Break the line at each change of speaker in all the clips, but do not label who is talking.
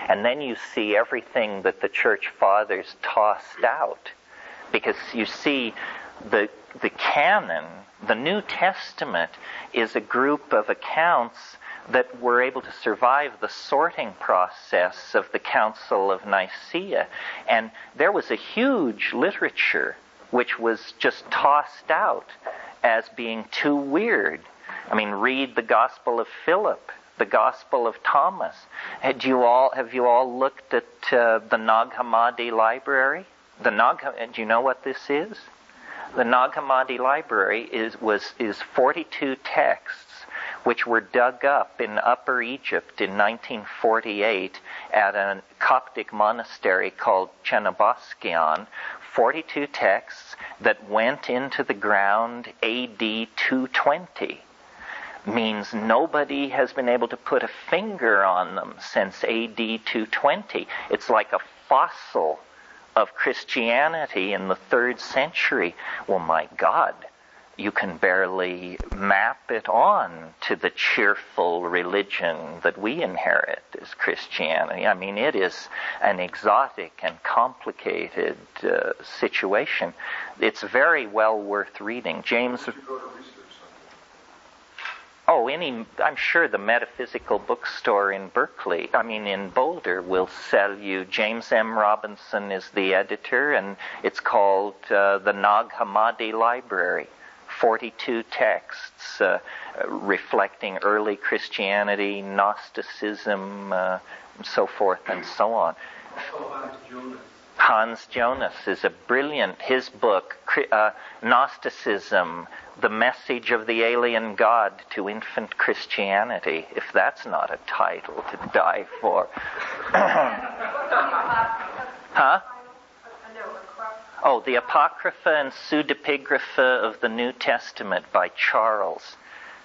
And then you see everything that the church fathers tossed out. Because you see, the canon, the New Testament, is a group of accounts that were able to survive the sorting process of the Council of Nicaea. And there was a huge literature which was just tossed out as being too weird. I mean, read the Gospel of Philip, the Gospel of Thomas. Have you all looked at the Nag Hammadi library? Do you know what this is? The Nag Hammadi library is 42 texts which were dug up in Upper Egypt in 1948 at a Coptic monastery called Chenoboskion. 42 texts that went into the ground AD 220. Means nobody has been able to put a finger on them since AD 220. It's like a fossil of Christianity in the 3rd century. Well, my God, you can barely map it on to the cheerful religion that we inherit as Christianity. I mean, it is an exotic and complicated situation. It's very well worth reading. James... Oh, I'm sure the Metaphysical Bookstore in in Boulder will sell you. James M. Robinson is the editor, and it's called the Nag Hammadi Library. 42 texts reflecting early Christianity, Gnosticism, so forth and so on. Hans Jonas is a brilliant, his book, Gnosticism, The Message of the Alien God to Infant Christianity, if that's not a title to die for. Huh? Oh, the Apocrypha and Pseudepigrapha of the New Testament by Charles.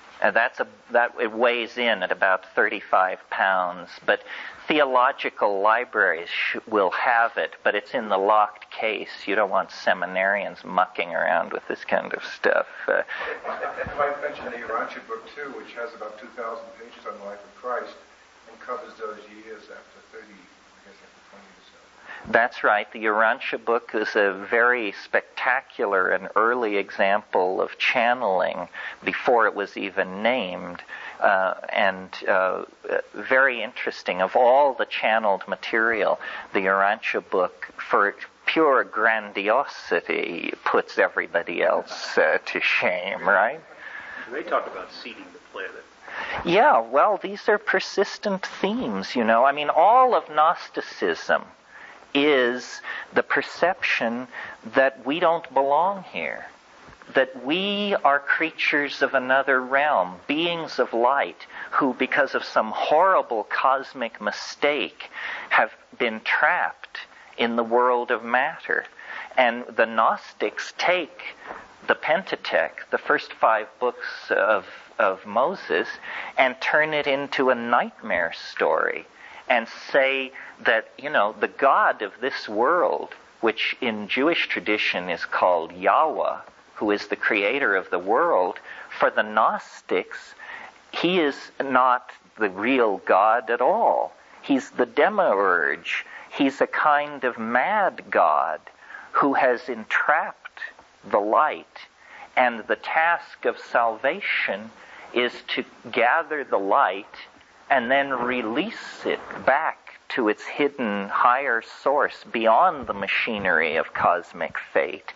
It weighs in at about 35 pounds, but theological libraries will have it, but it's in the locked case. You don't want seminarians mucking around with this kind of stuff.
I might mention the Urantia book, too, which has about 2,000 pages on the life of Christ and covers those years after 30, I guess after 20 or so.
That's right. The Urantia book is a very spectacular and early example of channeling before it was even named. And very interesting. Of all the channeled material, the Urantia book, for pure grandiosity, puts everybody else to shame, right?
They talk about seeding the planet.
Yeah, well, these are persistent themes, you know. I mean, all of Gnosticism is the perception that we don't belong here, that we are creatures of another realm, beings of light, who, because of some horrible cosmic mistake, have been trapped in the world of matter. And the Gnostics take the Pentateuch, the first 5 books of Moses, and turn it into a nightmare story, and say that, you know, the God of this world, which in Jewish tradition is called Yahweh, who is the creator of the world, for the Gnostics, he is not the real God at all. He's the demiurge. He's a kind of mad God who has entrapped the light. And the task of salvation is to gather the light and then release it back to its hidden higher source beyond the machinery of cosmic fate.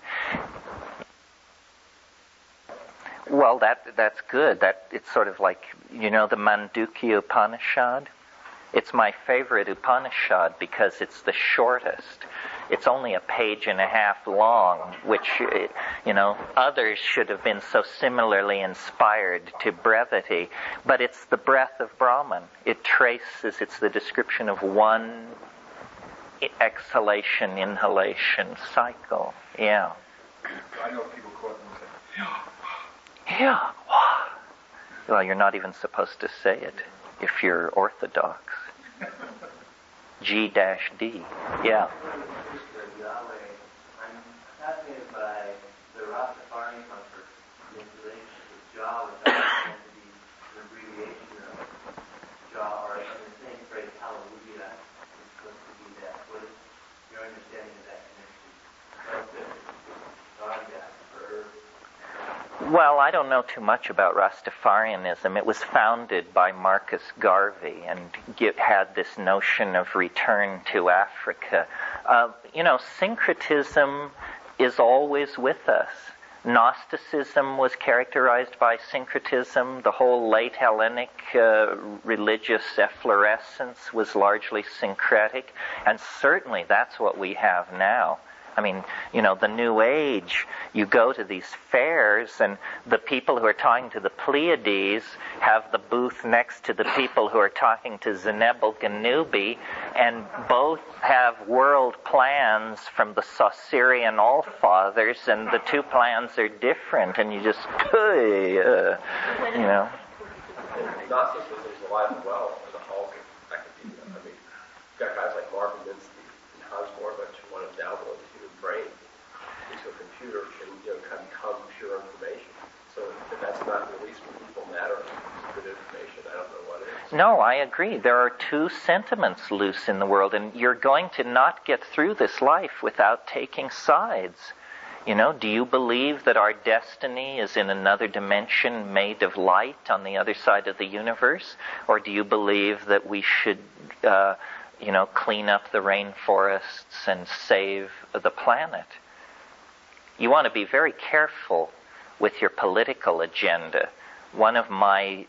Well, that's good. It's sort of like, you know, the Mandukya Upanishad? It's my favorite Upanishad because it's the shortest. It's only a page and a half long, which, you know, others should have been so similarly inspired to brevity. But it's the breath of Brahman. It's the description of one exhalation, inhalation cycle. Yeah.
I know people quote them and say,
yeah. Well, you're not even supposed to say it if you're Orthodox. G-D. Yeah.
I'm fascinated by the Rastafarian comfort in relation to Jah, which I understand to be an abbreviation of Jah, or in the same phrase, Hallelujah,
Well, I don't know too much about Rastafarianism. It was founded by Marcus Garvey and had this notion of return to Africa. Syncretism is always with us. Gnosticism was characterized by syncretism. The whole late Hellenic religious efflorescence was largely syncretic. And certainly that's what we have now. I mean, the New Age, you go to these fairs and the people who are talking to the Pleiades have the booth next to the people who are talking to Zenebel-Ganubi, and both have world plans from the Saussurian Allfathers, and the two plans are different, and you just,
Gnosticism is alive and well in the halls of academia. I mean, you've got guys like Marvin Minsky and Hans Moravec who want to download the human brain into a computer and kind of become pure information. So if that's not released from people matter, good information, I don't know what it is.
No, I agree. There are two sentiments loose in the world, and you're going to not get through this life without taking sides. Do you believe that our destiny is in another dimension made of light on the other side of the universe? Or do you believe that we should, clean up the rainforests and save the planet? You want to be very careful with your political agenda. One of my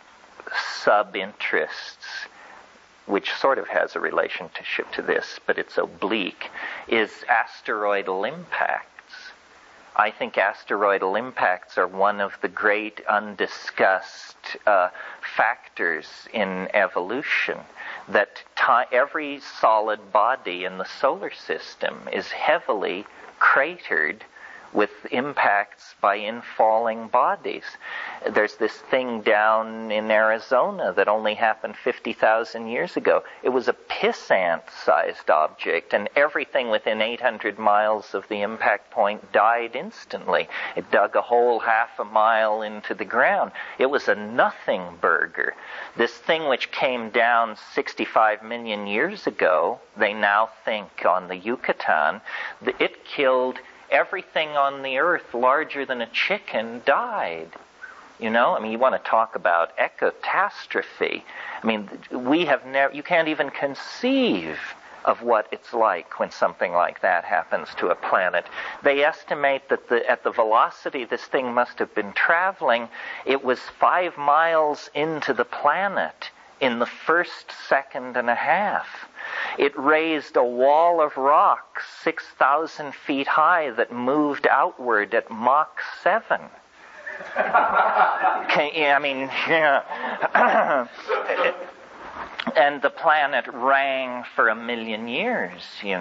sub-interests, which sort of has a relationship to this, but it's oblique, is asteroidal impacts. I think asteroidal impacts are one of the great undiscussed factors in evolution, that every solid body in the solar system is heavily cratered with impacts by infalling bodies. There's this thing down in Arizona that only happened 50,000 years ago. It was a piss-ant-sized object, and everything within 800 miles of the impact point died instantly. It dug a hole half a mile into the ground. It was a nothing burger. This thing which came down 65 million years ago, they now think on the Yucatan, it killed everything on the earth larger than a chicken died. You want to talk about ecotastrophe. You can't even conceive of what it's like when something like that happens to a planet. They estimate that at the velocity this thing must have been traveling, it was 5 miles into the planet in the first second and a half. It raised a wall of rock 6,000 feet high that moved outward at Mach 7. And the planet rang for 1 million years,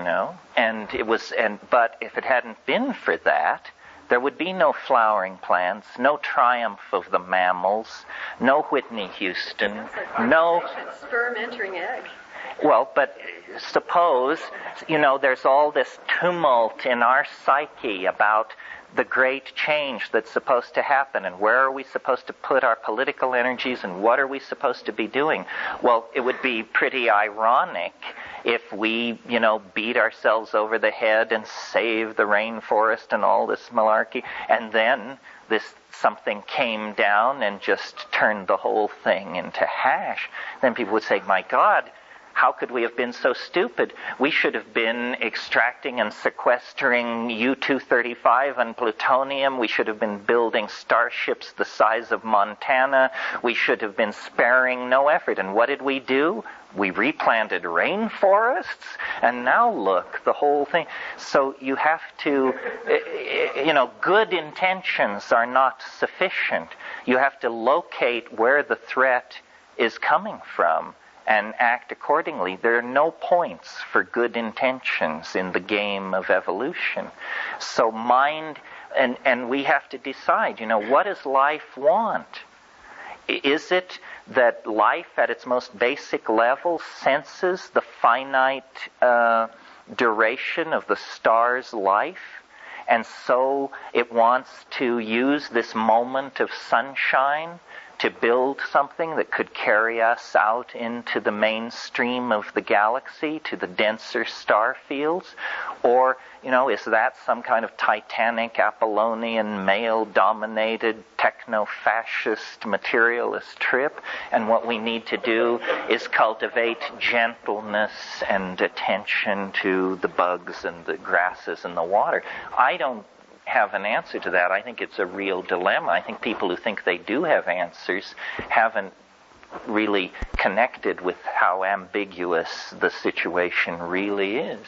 but if it hadn't been for that, there would be no flowering plants, no triumph of the mammals, no Whitney Houston, no
sperm entering egg.
Well, but suppose, there's all this tumult in our psyche about the great change that's supposed to happen, and where are we supposed to put our political energies, and what are we supposed to be doing? Well, it would be pretty ironic if we, beat ourselves over the head and save the rainforest and all this malarkey, and then something came down and just turned the whole thing into hash. Then people would say, my God, how could we have been so stupid? We should have been extracting and sequestering U-235 and plutonium. We should have been building starships the size of Montana. We should have been sparing no effort. And what did we do? We replanted rainforests, and now look, the whole thing. So you have to, good intentions are not sufficient. You have to locate where the threat is coming from and act accordingly. There are no points for good intentions in the game of evolution. So mind, and we have to decide, what does life want? Is it that life at its most basic level senses the finite duration of the star's life, and so it wants to use this moment of sunshine to build something that could carry us out into the mainstream of the galaxy, to the denser star fields? Or, is that some kind of titanic, Apollonian, male-dominated, techno-fascist, materialist trip? And what we need to do is cultivate gentleness and attention to the bugs and the grasses and the water. I don't have an answer to that. I think it's a real dilemma. I think people who think they do have answers haven't really connected with how ambiguous the situation really is.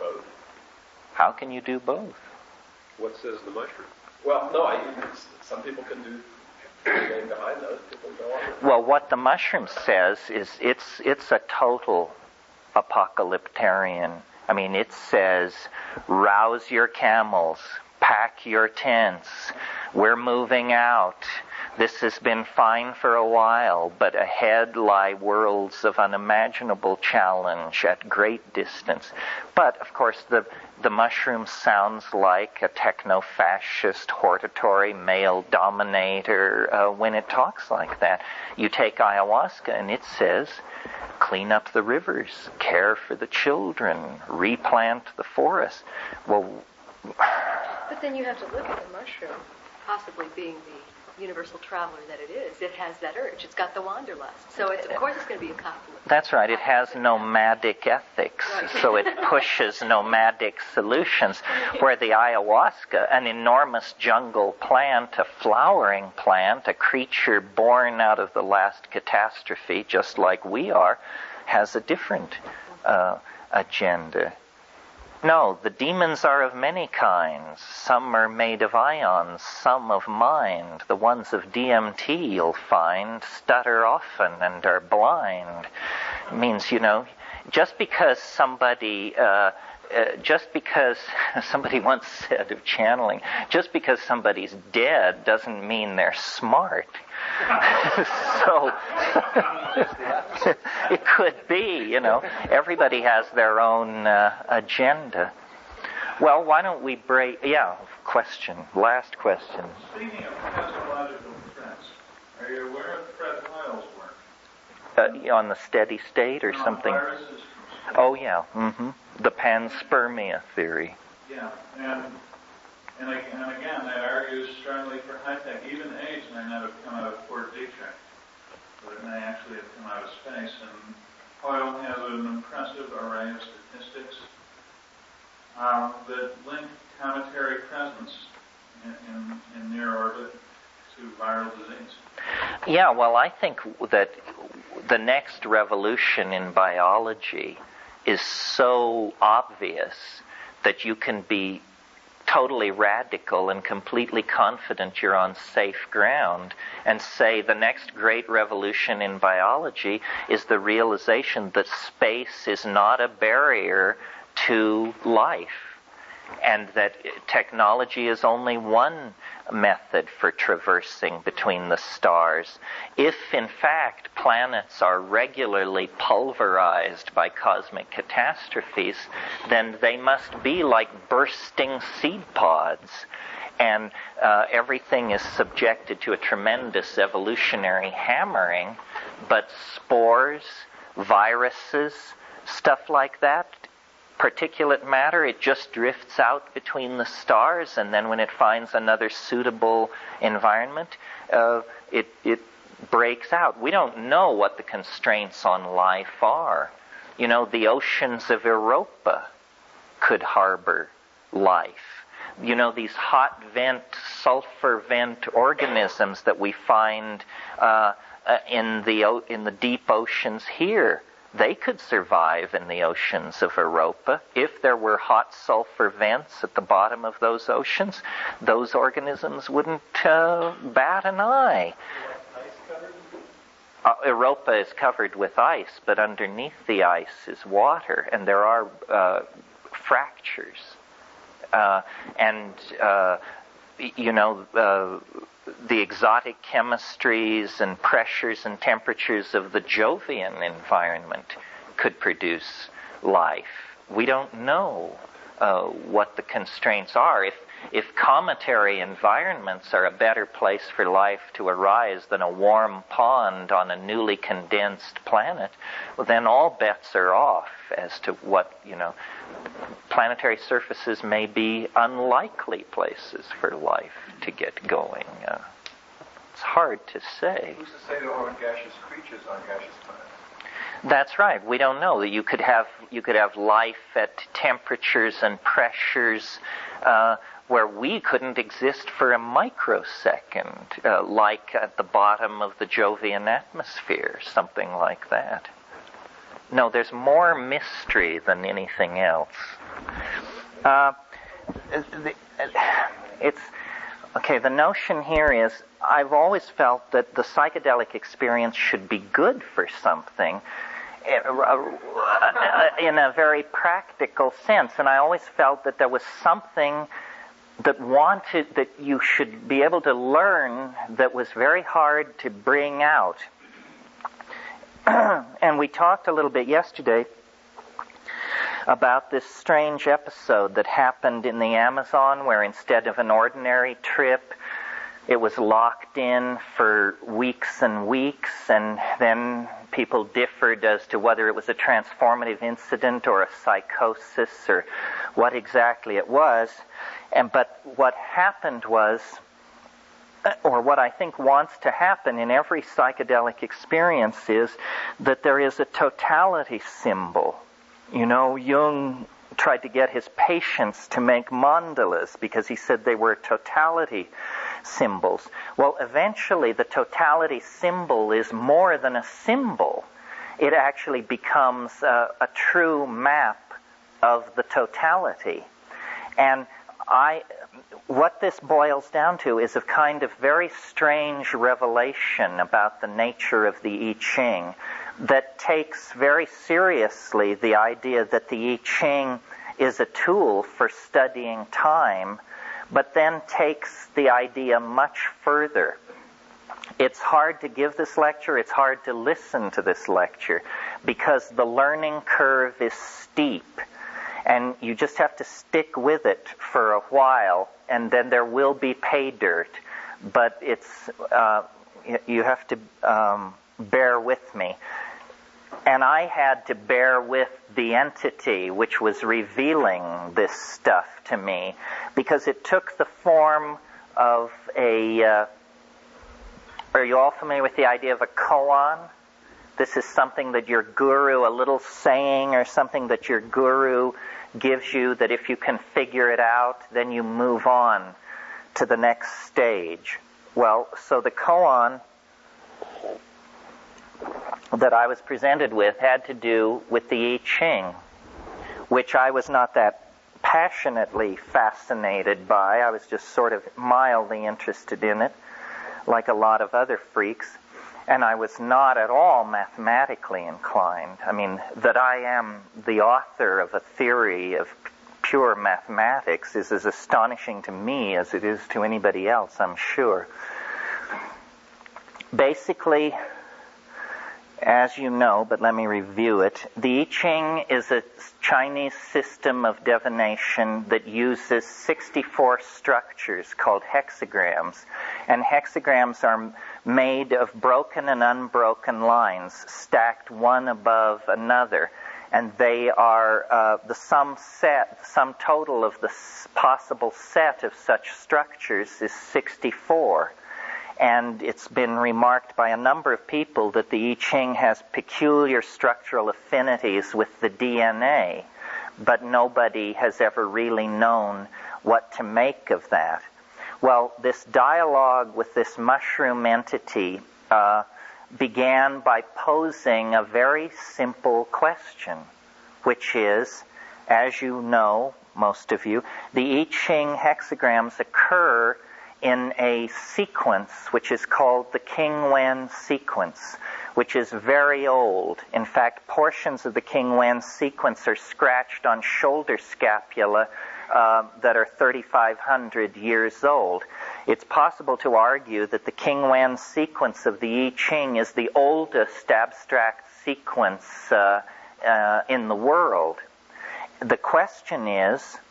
How can you do both?
What says the mushroom?
Well, no, some people can do anything behind those. People go on.
Well, what the mushroom says is it's a total apocalyptarian. I mean, it says, rouse your camels, pack your tents, we're moving out. This has been fine for a while, but ahead lie worlds of unimaginable challenge at great distance. But, of course, the mushroom sounds like a techno-fascist, hortatory male dominator when it talks like that. You take ayahuasca and it says, clean up the rivers, care for the children, replant the forest. Well,
but then you have to look at the mushroom, possibly being the universal traveler that it is. It has that urge. It's got the wanderlust. So of course it's going to be a conflict.
That's right. It has nomadic ethics. Right. So it pushes nomadic solutions. Where the ayahuasca, an enormous jungle plant, a flowering plant, a creature born out of the last catastrophe, just like we are, has a different agenda. No, the demons are of many kinds. Some are made of ions, some of mind. The ones of DMT, you'll find, stutter often and are blind. It means, just because somebody once said of channeling, just because somebody's dead doesn't mean they're smart. So it could be, everybody has their own agenda. Well, why don't we break? Yeah, last question.
Speaking of cosmological threats, are you aware of Fred Hoyle's work?
On the steady state or something?
Viruses.
Oh, yeah. Mm-hmm. The panspermia theory.
Yeah, and again, that argues strongly for high-tech. Even AIDS may not have come out of Fort Detrick, but it may actually have come out of space. And Hoyle has an impressive array of statistics that link cometary presence in near orbit to viral disease.
Yeah, well, I think that the next revolution in biology is so obvious that you can be totally radical and completely confident you're on safe ground and say the next great revolution in biology is the realization that space is not a barrier to life, and that technology is only one method for traversing between the stars. If, in fact, planets are regularly pulverized by cosmic catastrophes, then they must be like bursting seed pods. And everything is subjected to a tremendous evolutionary hammering, but spores, viruses, stuff like that, particulate matter, it just drifts out between the stars, and then when it finds another suitable environment, it breaks out. We don't know what the constraints on life are. The oceans of Europa could harbor life. These hot vent, sulfur vent organisms that we find in the deep oceans here, they could survive in the oceans of Europa. If there were hot sulfur vents at the bottom of those oceans, those organisms wouldn't bat an eye. Europa is covered with ice, but underneath the ice is water, and there are fractures. The exotic chemistries and pressures and temperatures of the Jovian environment could produce life. We don't know what the constraints are. if cometary environments are a better place for life to arise than a warm pond on a newly condensed planet, well, then all bets are off as to what, planetary surfaces may be unlikely places for life to get going. It's hard to say.
Who's to say there aren't gaseous creatures on gaseous planets?
That's right. We don't know that you could have life at temperatures and pressures where we couldn't exist for a microsecond, like at the bottom of the Jovian atmosphere, something like that. No, there's more mystery than anything else. The notion here is, I've always felt that the psychedelic experience should be good for something in a very practical sense, and I always felt that there was something that you should be able to learn that was very hard to bring out. And we talked a little bit yesterday about this strange episode that happened in the Amazon, where instead of an ordinary trip, it was locked in for weeks and weeks, and then people differed as to whether it was a transformative incident or a psychosis or what exactly it was. But what happened was, or what I think wants to happen in every psychedelic experience, is that there is a totality symbol. Jung tried to get his patients to make mandalas because he said they were totality symbols. Well, eventually the totality symbol is more than a symbol. It actually becomes a true map of the totality. And what this boils down to is a kind of very strange revelation about the nature of the I Ching that takes very seriously the idea that the I Ching is a tool for studying time, but then takes the idea much further. It's hard to give this lecture, it's hard to listen to this lecture, because the learning curve is steep, and you just have to stick with it for a while, and then there will be pay dirt, but you have to bear with me. And I had to bear with the entity which was revealing this stuff to me, because it took the form of are you all familiar with the idea of a koan? This is something that your guru, a little saying or something that your guru gives you, that if you can figure it out, then you move on to the next stage. Well, so the koan that I was presented with had to do with the I Ching, which I was not that passionately fascinated by. I was just sort of mildly interested in it, like a lot of other freaks, and I was not at all mathematically inclined. I mean, that I am the author of a theory of pure mathematics is as astonishing to me as it is to anybody else, I'm sure. Basically, as you know, but let me review it, the I Ching is a Chinese system of divination that uses 64 structures called hexagrams. And hexagrams are made of broken and unbroken lines, stacked one above another. And they are the sum total of the possible set of such structures is 64. And it's been remarked by a number of people that the I Ching has peculiar structural affinities with the DNA, but nobody has ever really known what to make of that. Well, this dialogue with this mushroom entity began by posing a very simple question, which is, as you know, most of you, the I Ching hexagrams occur in a sequence which is called the King Wen sequence, which is very old. In fact, portions of the King Wen sequence are scratched on shoulder scapula that are 3,500 years old. It's possible to argue that the King Wen sequence of the I Ching is the oldest abstract sequence in the world. The question is,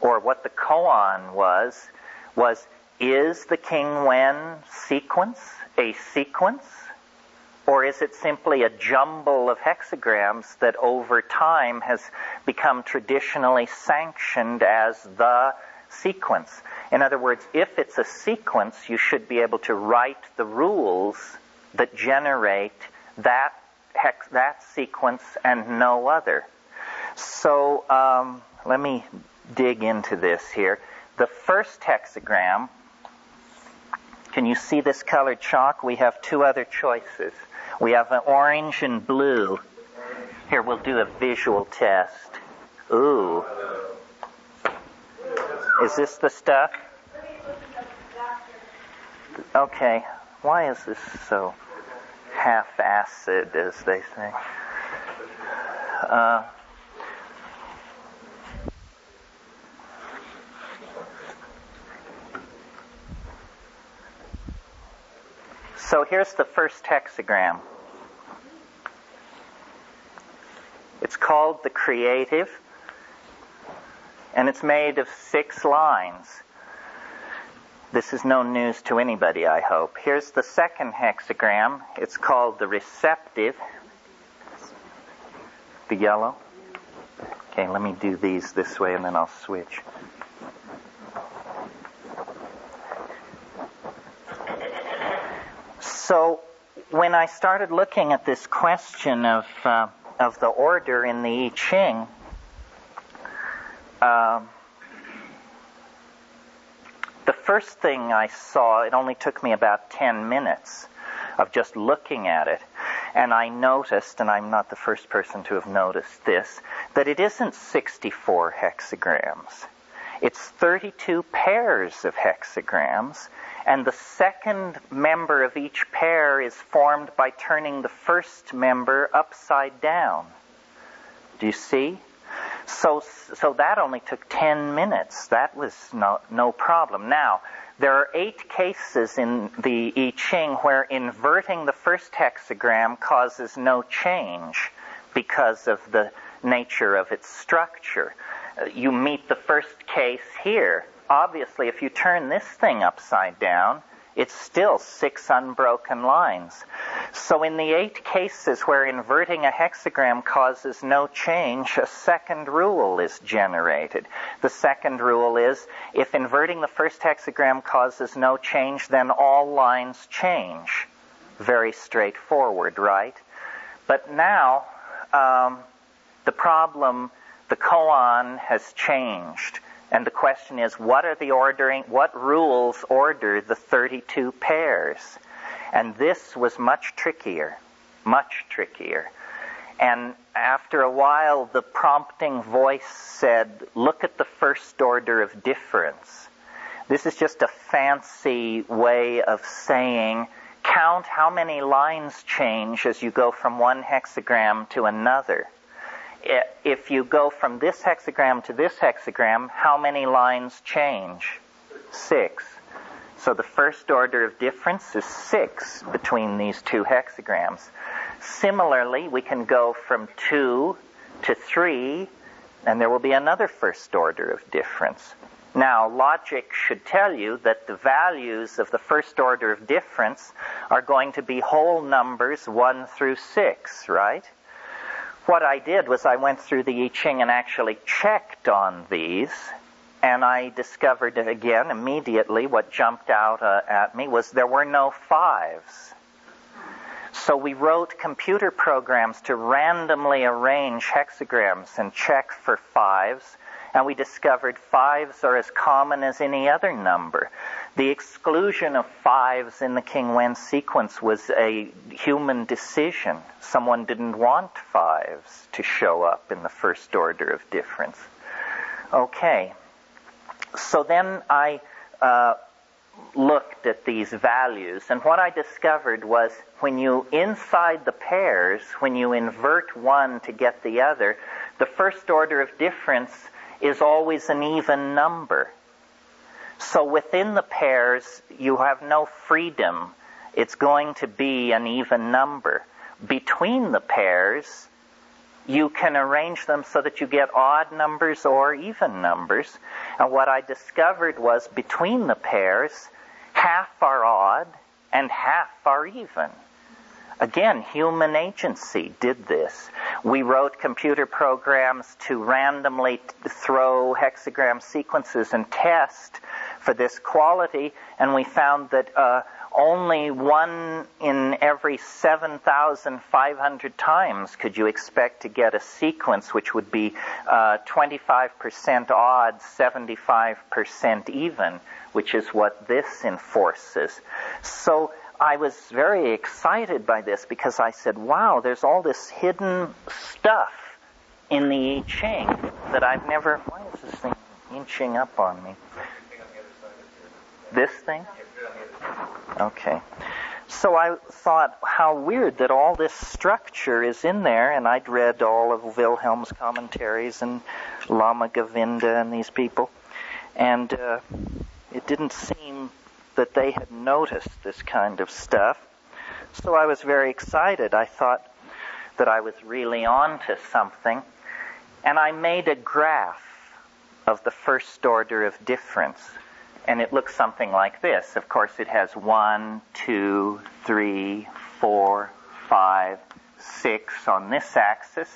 or what the koan was is the King Wen sequence a sequence? Or is it simply a jumble of hexagrams that over time has become traditionally sanctioned as the sequence? In other words, if it's a sequence, you should be able to write the rules that generate that sequence and no other. So let me dig into this here. The first hexagram, can you see this colored chalk? We have two other choices. We have an orange and blue. Here, we'll do a visual test. Ooh. Is this the stuff? Okay. Why is this so half-acid, as they say? So here's the first hexagram. It's called the Creative, and it's made of 6 lines. This is no news to anybody, I hope. Here's the second hexagram. It's called the Receptive. The yellow. Okay, let me do these this way and then I'll switch. So when I started looking at this question of the order in the I Ching, the first thing I saw, it only took me about 10 minutes of just looking at it, and I noticed, and I'm not the first person to have noticed this, that it isn't 64 hexagrams. It's 32 pairs of hexagrams, and the second member of each pair is formed by turning the first member upside down. Do you see? So that only took 10 minutes. That was no problem. Now, there are 8 cases in the I Ching where inverting the first hexagram causes no change because of the nature of its structure. You meet the first case here. Obviously, if you turn this thing upside down, it's still 6 unbroken lines. So in the 8 cases where inverting a hexagram causes no change, a second rule is generated. The second rule is, if inverting the first hexagram causes no change, then all lines change. Very straightforward, right? But now, the problem, the koan has changed. And the question is, what rules order the 32 pairs? And this was much trickier. And after a while, the prompting voice said, look at the first order of difference. This is just a fancy way of saying, count how many lines change as you go from one hexagram to another. If you go from this hexagram to this hexagram, how many lines change? 6. So the first order of difference is 6 between these 2 hexagrams. Similarly, we can go from 2 to 3, and there will be another first order of difference. Now, logic should tell you that the values of the first order of difference are going to be whole numbers 1 through 6, right? What I did was I went through the I Ching and actually checked on these, and I discovered again immediately what jumped out at me was there were no 5s. So we wrote computer programs to randomly arrange hexagrams and check for 5s, and we discovered 5s are as common as any other number. The exclusion of 5s in the King Wen sequence was a human decision. Someone didn't want 5s to show up in the first order of difference. Okay, so then I looked at these values, and what I discovered was when you inside the pairs, when you invert one to get the other, the first order of difference is always an even number. So within the pairs, you have no freedom. It's going to be an even number. Between the pairs, you can arrange them so that you get odd numbers or even numbers. And what I discovered was between the pairs, half are odd and half are even. Again, human agency did this. We wrote computer programs to randomly throw hexagram sequences and test for this quality, and we found that only 1 in every 7,500 times could you expect to get a sequence which would be 25% odd, 75% even, which is what this enforces. So I was very excited by this because I said, wow, there's all this hidden stuff in the I Ching that I've never... Why is this thing inching up on me? This thing? Okay. So I thought, how weird that all this structure is in there, and I'd read all of Wilhelm's commentaries and Lama Govinda and these people, and it didn't seem that they had noticed this kind of stuff. So I was very excited. I thought that I was really on to something, and I made a graph of the first order of difference. And it looks something like this. Of course, it has 1, 2, 3, 4, 5, 6 on this axis.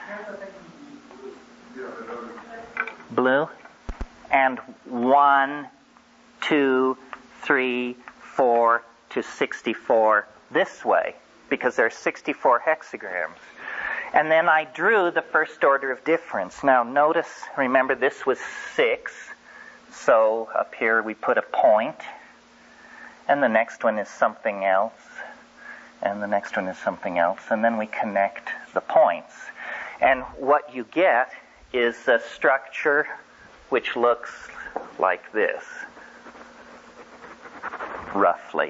Blue. And 1, 2, 3, 4 to 64 this way, because there are 64 hexagrams. And then I drew the first order of difference. Now notice, remember this was 6. So up here we put a point, and the next one is something else, and the next one is something else, and then we connect the points. And what you get is a structure which looks like this, roughly.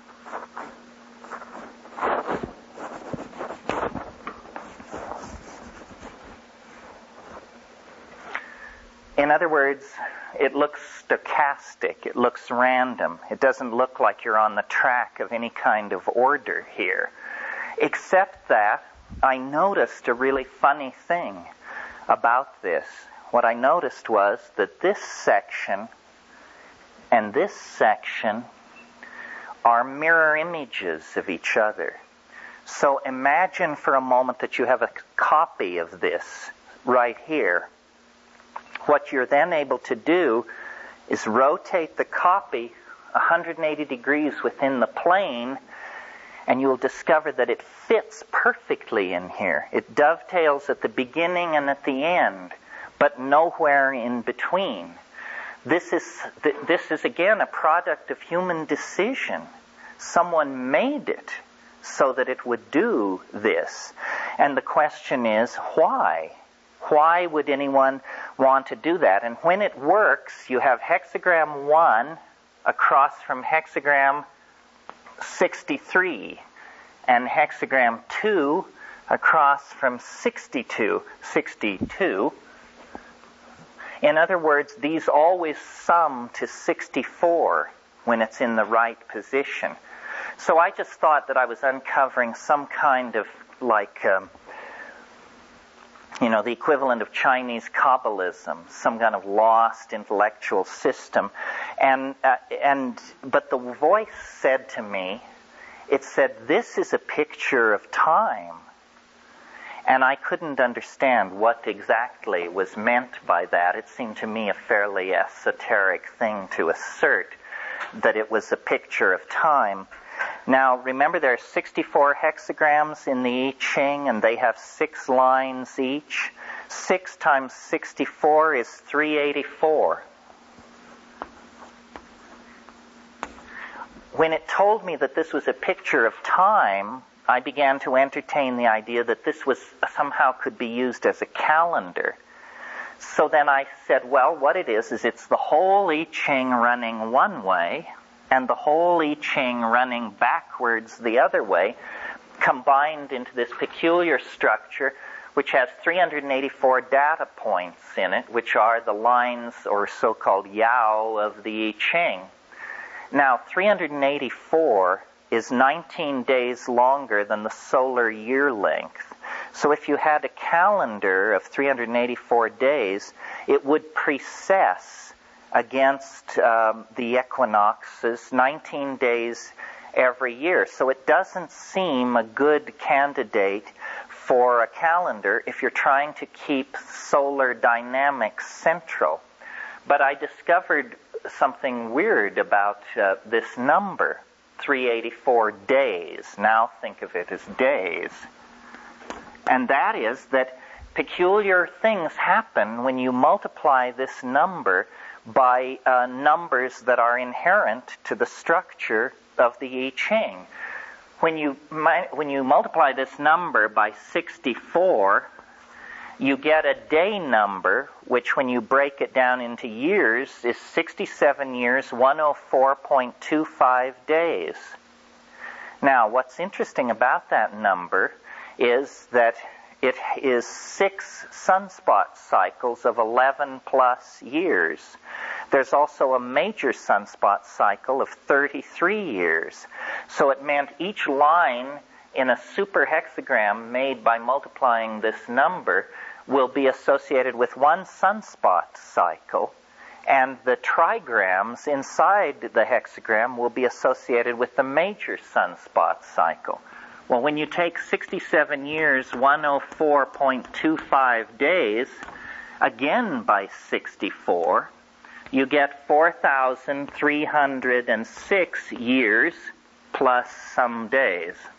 In other words, it looks stochastic, it looks random. It doesn't look like you're on the track of any kind of order here. Except that I noticed a really funny thing about this. What I noticed was that this section and this section are mirror images of each other. So imagine for a moment that you have a copy of this right here. What you're then able to do is rotate the copy 180 degrees within the plane, and you'll discover that it fits perfectly in here. It dovetails at the beginning and at the end, but nowhere in between. This is again a product of human decision. Someone made it so that it would do this. And the question is, why? Why would anyone want to do that? And when it works, you have hexagram 1 across from hexagram 63, and hexagram 2 across from 62. In other words, these always sum to 64 when it's in the right position. So I just thought that I was uncovering some kind of the equivalent of Chinese Kabbalism, some kind of lost intellectual system. But the voice said to me, it said, this is a picture of time. And I couldn't understand what exactly was meant by that. It seemed to me a fairly esoteric thing to assert that it was a picture of time. Now, remember there are 64 hexagrams in the I Ching, and they have 6 lines each. 6 times 64 is 384. When it told me that this was a picture of time, I began to entertain the idea that this was somehow could be used as a calendar. So then I said, well, what it is it's the whole I Ching running one way, and the whole I Ching running backwards the other way, combined into this peculiar structure which has 384 data points in it, which are the lines or so-called Yao of the I Ching. Now, 384 is 19 days longer than the solar year length. So if you had a calendar of 384 days, it would precess against the equinoxes 19 days every year. So it doesn't seem a good candidate for a calendar if you're trying to keep solar dynamics central. But I discovered something weird about this number, 384 days. Now think of it as days. And that is that peculiar things happen when you multiply this number by numbers that are inherent to the structure of the I Ching. When you multiply this number by 64, you get a day number, which when you break it down into years is 67 years, 104.25 days. Now, what's interesting about that number is that it is 6 sunspot cycles of 11 plus years. There's also a major sunspot cycle of 33 years. So it meant each line in a super hexagram made by multiplying this number will be associated with one sunspot cycle, and the trigrams inside the hexagram will be associated with the major sunspot cycle. Well, when you take 67 years, 104.25 days, again by 64, you get 4,306 years plus some days.